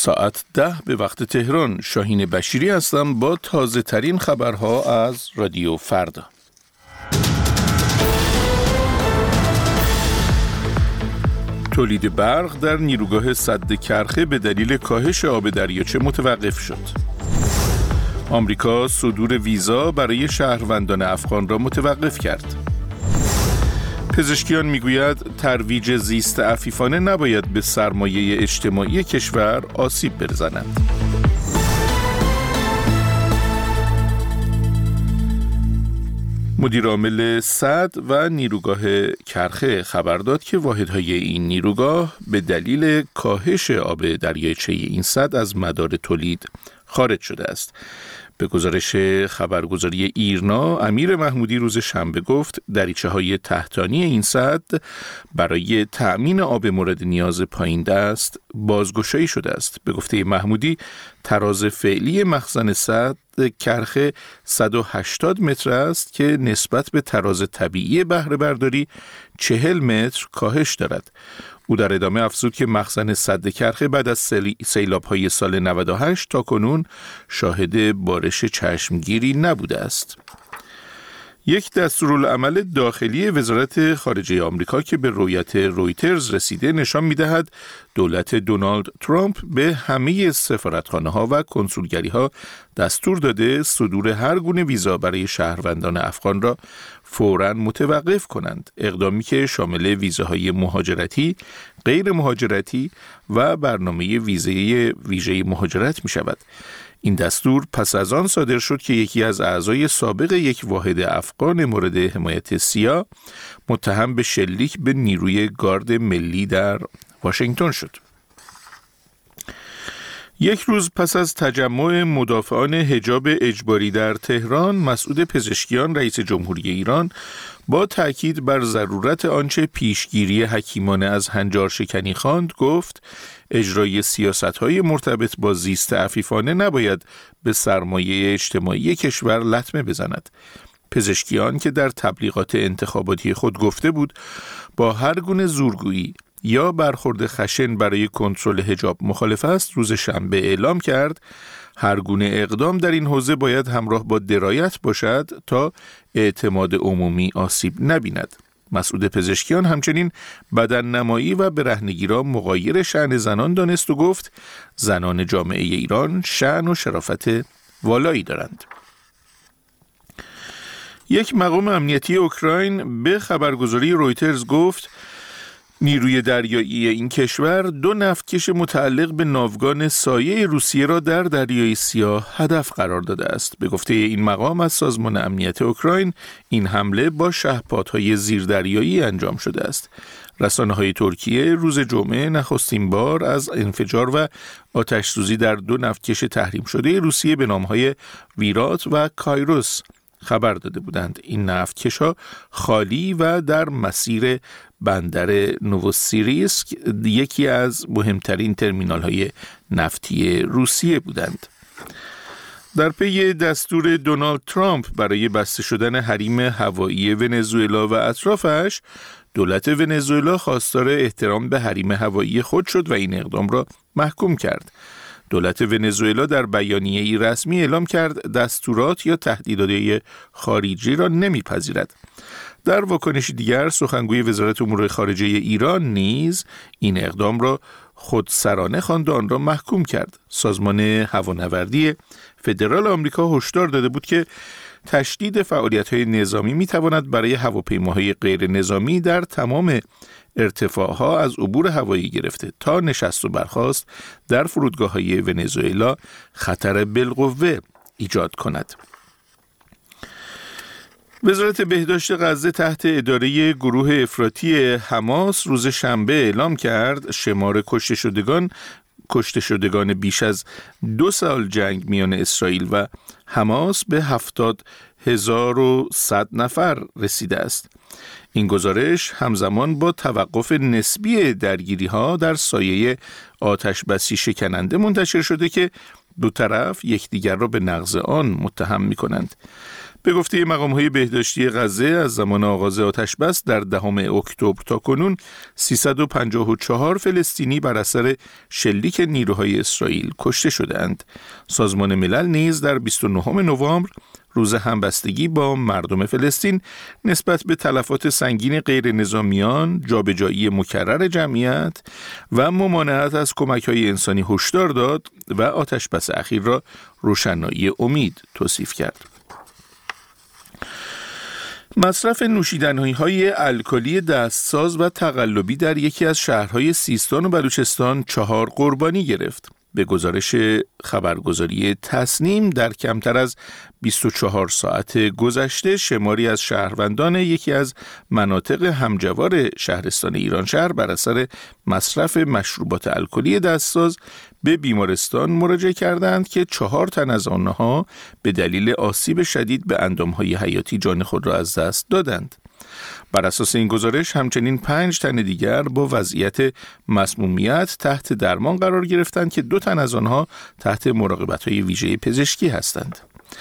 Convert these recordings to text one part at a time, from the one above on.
ساعت 10 به وقت تهران. شاهین بشیری هستم با تازه ترین خبرها از رادیو فردا. تولید برق در نیروگاه سد کرخه به دلیل کاهش آب دریاچه متوقف شد. آمریکا صدور ویزا برای شهروندان افغان را متوقف کرد. پزشکیان میگوید ترویج زیست عفیفانه نباید به سرمایه اجتماعی کشور آسیب برساند. مدیر عامل سد و نیروگاه کرخه خبر داد که واحدهای این نیروگاه به دلیل کاهش آب دریاچه این سد از مدار تولید خارج شده است. به گزارش خبرگزاری ایرنا، امیر محمودی روز شنبه گفت دریچه‌های تحتانی این سد برای تأمین آب مورد نیاز پایین دست بازگشایی شده است. به گفته محمودی، تراز فعلی مخزن سد کرخه 180 متر است که نسبت به تراز طبیعی بهره برداری 40 متر کاهش دارد. او در ادامه افزود که مخزن سد کرخه بعد از سیلاب‌های سال 98 تا کنون شاهد بارش چشمگیری نبوده است. یک دستورالعمل داخلی وزارت خارجه آمریکا که به رویت رویترز رسیده نشان می‌دهد دولت دونالد ترامپ به همه سفارتخانه‌ها و کنسولگری‌ها دستور داده صدور هر گونه ویزا برای شهروندان افغان را فوراً متوقف کنند. اقدامی که شامل ویزاهای مهاجرتی، غیر مهاجرتی و برنامه ویژه مهاجرت می‌شود. این دستور پس از آن صادر شد که یکی از اعضای سابق یک واحد افغان مورد حمایت سیا متهم به شلیک به نیروی گارد ملی در واشنگتن شد. یک روز پس از تجمع مدافعان حجاب اجباری در تهران، مسعود پزشکیان رئیس جمهوری ایران با تأکید بر ضرورت آنچه پیشگیری حکیمانه از هنجار شکنی خواند گفت اجرای سیاست‌های مرتبط با زیست عفیفانه نباید به سرمایه اجتماعی کشور لطمه بزند. پزشکیان که در تبلیغات انتخاباتی خود گفته بود با هر گونه زورگویی یا برخورد خشن برای کنترل حجاب مخالف است، روز شنبه اعلام کرد هر گونه اقدام در این حوزه باید همراه با درایت باشد تا اعتماد عمومی آسیب نبیند. مسعود پزشکیان همچنین بدن نمایی و برهنگی را مغایر شأن زنان دانست و گفت زنان جامعه ایران شأن و شرافت والایی دارند. یک مقام امنیتی اوکراین به خبرگزاری رویترز گفت نیروی دریایی این کشور 2 نفتکش متعلق به ناوگان سایه روسیه را در دریای سیاه هدف قرار داده است. به گفته این مقام از سازمان امنیت اوکراین، این حمله با شهپادهای زیردریایی انجام شده است. رسانه‌های ترکیه روز جمعه نخستین بار از انفجار و آتش‌سوزی در 2 نفتکش تحریم شده روسیه به نام‌های ویرات و کایروس خبر داده بودند. این نفتکش‌ها خالی و در مسیر بندر نووسیریسک، یکی از مهمترین ترمینال‌های نفتی روسیه بودند. در پی دستور دونالد ترامپ برای بسته شدن حریم هوایی ونزوئلا و اطرافش، دولت ونزوئلا خواستار احترام به حریم هوایی خود شد و این اقدام را محکوم کرد. دولت ونزوئلا در بیانیه‌ای رسمی اعلام کرد دستورات یا تهدیدات خارجی را نمیپذیرد. در واکنش دیگر، سخنگوی وزارت امور خارجه ایران نیز این اقدام را خودسرانه خواند و آن را محکوم کرد. سازمان هوانوردی فدرال آمریکا هشدار داده بود که تشدید فعالیت‌های نظامی می‌تواند برای هواپیماهای غیر نظامی در تمام ارتفاعها از عبور هوایی گرفته تا نشست و برخاست در فرودگاه‌های ونزوئلا خطر بالقوه ایجاد کند. وزارت بهداشت غزه تحت اداره گروه افراطی حماس روز شنبه اعلام کرد شمار کشته شدگان بیش از 2 سال جنگ میان اسرائیل و حماس به 70,100 نفر رسیده است. این گزارش همزمان با توقف نسبی درگیری‌ها در سایه آتش بسی شکننده منتشر شده که دو طرف یکدیگر را به نقض آن متهم می‌کنند. به گفته مقام‌های بهداشتی غزه از زمان آغاز آتش‌بس در 10 اکتبر تا کنون 354 فلسطینی بر اثر شلیک نیروهای اسرائیل کشته شدند. سازمان ملل نیز در 29 نوامبر روز همبستگی با مردم فلسطین نسبت به تلفات سنگین غیر نظامیان، جابجایی مکرر جمعیت و ممانعت از کمک‌های انسانی هشدار داد و آتش‌بس اخیر را روشنایی امید توصیف کرد. مصرف نوشیدنی‌های الکلی دستساز و تقلبی در یکی از شهرهای سیستان و بلوچستان 4 قربانی گرفت. به گزارش خبرگزاری تصنیم در کمتر از 24 ساعت گذشته شماری از شهروندان یکی از مناطق همجوار شهرستان ایرانشهر بر اثر مصرف مشروبات الکلی دستساز به بیمارستان مراجعه کردند که 4 تن از آنها به دلیل آسیب شدید به اندام‌های حیاتی جان خود را از دست دادند. بر اساس این گزارش همچنین 5 تن دیگر با وضعیت مسمومیت تحت درمان قرار گرفتند که 2 تن از آنها تحت مراقبت‌های ویژه پزشکی هستند.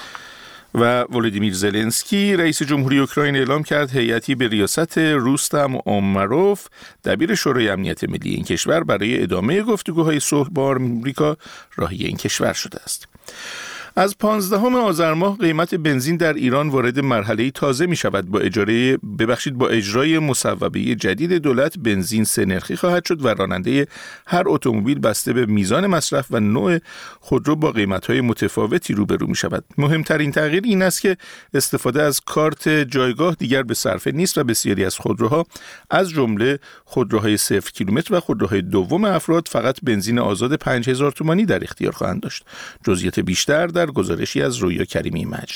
و ولودیمیر زلنسکی رئیس جمهوری اوکراین اعلام کرد هیئتی به ریاست روستم اومروف دبیر شورای امنیت ملی این کشور برای ادامه گفتگوهای صلح با آمریکا راهی این کشور شده است. از 15 آذر ماه قیمت بنزین در ایران وارد مرحله تازه می شود. با اجرای مصوبه جدید دولت بنزین 3 نرخی خواهد شد و راننده هر اتومبیل بسته به میزان مصرف و نوع خودرو با قیمت‌های متفاوتی روبرو می شود. مهمترین تغییر این است که استفاده از کارت جایگاه دیگر به صرفه نیست و بسیاری از خودروها از جمله خودروهای 0 کیلومتر و خودروهای دوم افراد فقط بنزین آزاد 5000 تومانی در اختیار خواهند داشت. جزئیات بیشتر در گزارشی از رویا کریمی مجد.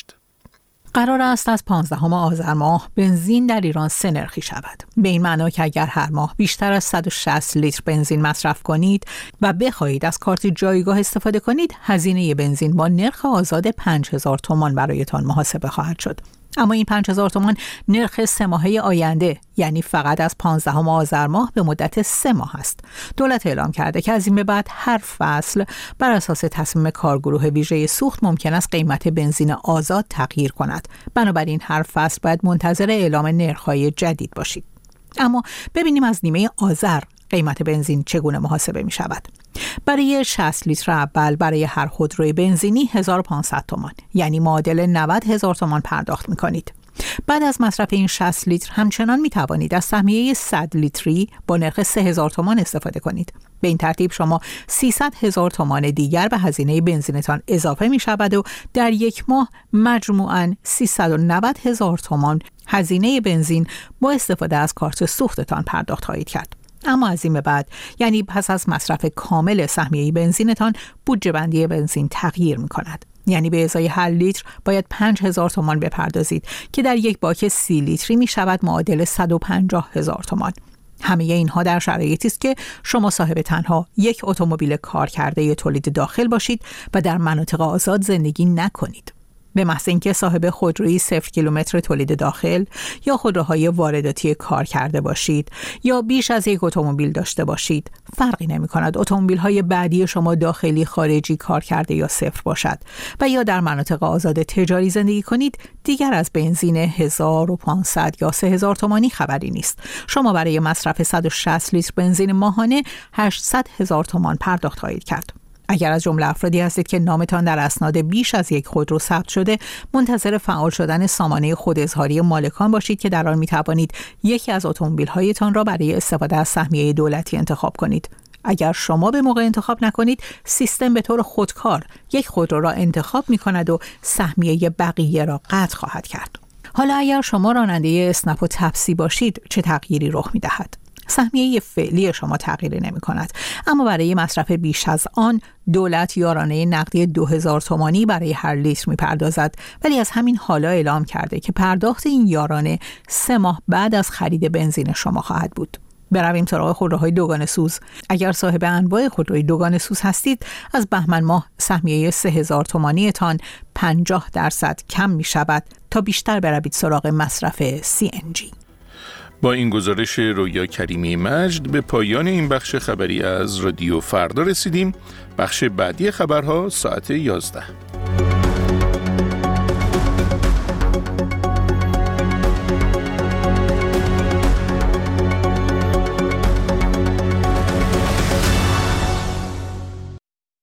قرار است از 15 آذر ماه بنزین در ایران 3 نرخی شود. به این معنا که اگر هر ماه بیشتر از 160 لیتر بنزین مصرف کنید و بخواهید از کارت جایگاه استفاده کنید، هزینه بنزین با نرخ آزاد 5000 تومان برایتان محاسبه خواهد شد. اما این 5000 تومان نرخ 3 ماهه آینده، یعنی فقط از 15 آذر ماه به مدت 3 ماه است. دولت اعلام کرده که از این به بعد هر فصل بر اساس تصمیم کارگروه ویژه سوخت ممکن است قیمت بنزین آزاد تغییر کند. بنابراین هر فصل باید منتظر اعلام نرخ‌های جدید باشید. اما ببینیم از نیمه آذر قیمت بنزین چگونه محاسبه می شود. برای 60 لیتر اول برای هر خودروی بنزینی 1500 تومان، یعنی معادل 90000 تومان پرداخت می کنید. بعد از مصرف این 60 لیتر همچنان می توانید از سهمیه 100 لیتری با نرخ 3000 تومان استفاده کنید. به این ترتیب شما 300,000 تومان دیگر به هزینه بنزینتان اضافه می شود و در یک ماه مجموعاً 390,000 تومان هزینه بنزین با استفاده از کارت سوختتان پرداخت خواهید کرد. اما از این به بعد، یعنی پس از مصرف کامل سهمیه بنزینتان، بودجه بندی بنزین تغییر می کند. یعنی به ازای هر لیتر باید 5000 تومان بپردازید که در یک باک 30 لیتری می شود معادل 150,000 تومان. همه اینها در شرایطی است که شما صاحب تنها یک اتومبیل کارکرده تولید داخل باشید و در مناطق آزاد زندگی نکنید. به محض اینکه صاحب خودروی 0 کیلومتر تولید داخل یا خودروهای وارداتی کار کرده باشید یا بیش از یک اتومبیل داشته باشید، فرقی نمی کند اتومبیل‌های بعدی شما داخلی، خارجی، کار کرده یا صفر باشد و یا در مناطق آزاد تجاری زندگی کنید، دیگر از بنزین 1500 یا 3000 تومانی خبری نیست. شما برای مصرف 160 لیتر بنزین ماهانه 800,000 تومان پرداخت خواهید کرد. اگر از جمله افرادی هستید که نامتان در اسناد بیش از یک خودرو ثبت شده، منتظر فعال شدن سامانه خوداظهاری مالکان باشید که در آن می‌توانید یکی از اتومبیل‌هایتان را برای استفاده از سهمیه دولتی انتخاب کنید. اگر شما به موقع انتخاب نکنید، سیستم به طور خودکار یک خودرو را انتخاب می‌کند و سهمیه بقیه را قطع خواهد کرد. حالا اگر شما راننده اسنپ و تپسی باشید، چه تغییری رخ می‌دهد؟ سهمیه فعلی شما تغییری نمی کند، اما برای مصرف بیش از آن دولت یارانه نقدی 2000 تومانی برای هر لیتر می پردازد، ولی از همین حالا اعلام کرده که پرداخت این یارانه 3 ماه بعد از خرید بنزین شما خواهد بود. برویم سراغ خودروهای دوگانه سوز. اگر صاحب انواع خودروی دوگانه سوز هستید، از بهمن ماه سهمیه 3000 تومانی تان 50% کم می شود تا بیشتر بروید سراغ مصرف CNG. با این گزارش رویا کریمی مجد به پایان این بخش خبری از رادیو فردا رسیدیم. بخش بعدی خبرها ساعت 11.